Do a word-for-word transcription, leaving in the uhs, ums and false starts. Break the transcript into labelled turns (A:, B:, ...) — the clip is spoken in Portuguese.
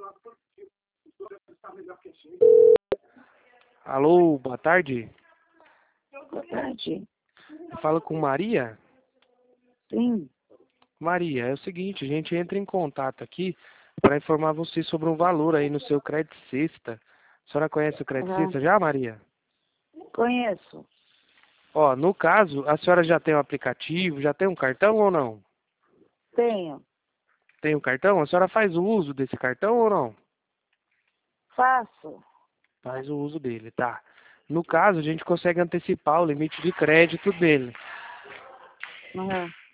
A: Alô, boa tarde.
B: Boa tarde.
A: Fala com Maria?
B: Sim.
A: Maria, é o seguinte, a gente entra em contato aqui para informar você sobre um valor aí no seu Crédito Sexta. A senhora conhece o Crédito
B: Uhum.
A: Sexta já, Maria?
B: Conheço.
A: Ó, no caso, a senhora já tem um aplicativo, já tem um cartão ou não?
B: Tenho.
A: Tem um cartão? A senhora faz o uso desse cartão ou não?
B: Faço.
A: Faz o uso dele, tá. No caso, a gente consegue antecipar o limite de crédito dele.
B: Uhum.